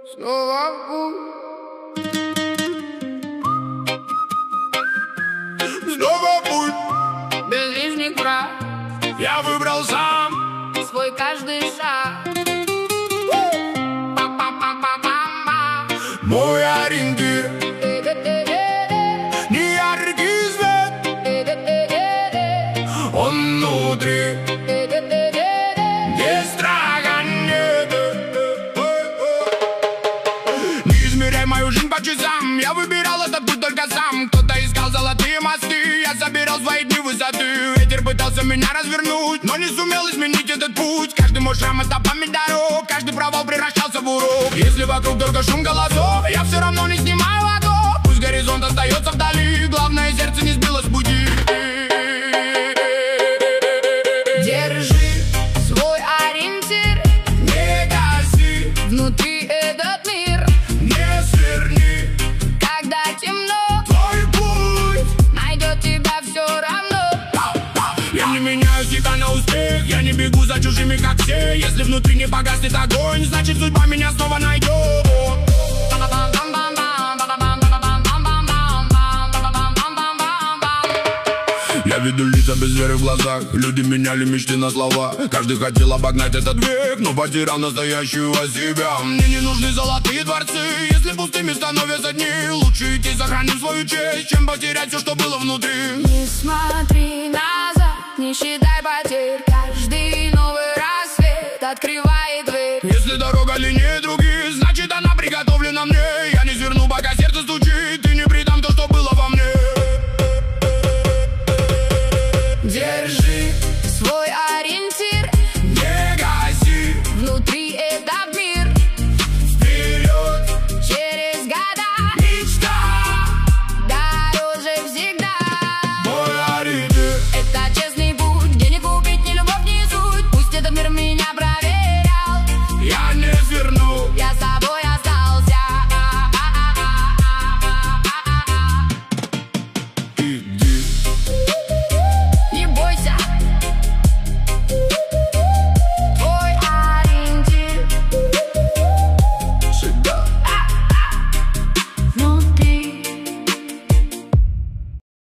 Снова в путь. Снова в путь. Без лишних прав. Я выбрал сам Свой каждый шаг. мой ориентир. Не яркий свет, он внутри. Без страха нет. Не измеряй мою жизнь по часам. Я выбирал этот путь только сам. Кто-то искал золотые мосты, я собирал свои дни высоты. Ветер пытался меня развернуть, но не сумел изменить этот путь. Каждый мой шрам — это память дорог, каждый провал превращался в урок. Если вокруг только шум голосов, я все равно не снимаю ладов. Пусть горизонт остается вдали, главное, сердце не сбилось с пути. Держи свой ориентир. Не гаси, Внутри этот мир. не сверни, Когда темно, твой путь. найдет тебя все равно. Я не меняю себя на успех, я не бегу за чужими, как все. Если внутри не погаснет огонь, значит судьба меня снова найдет. Я видел лица без веры в глазах, люди меняли мечты на слова. Каждый хотел обогнать этот век, но потерял настоящего себя. Мне не нужны золотые дворцы, если пустыми становятся дни. Лучше идти сохранив свою честь, чем потерять все, что было внутри. Не смотри назад, не считай потерь. Каждый новый рассвет открывает дверь. Если дорога длиннее других,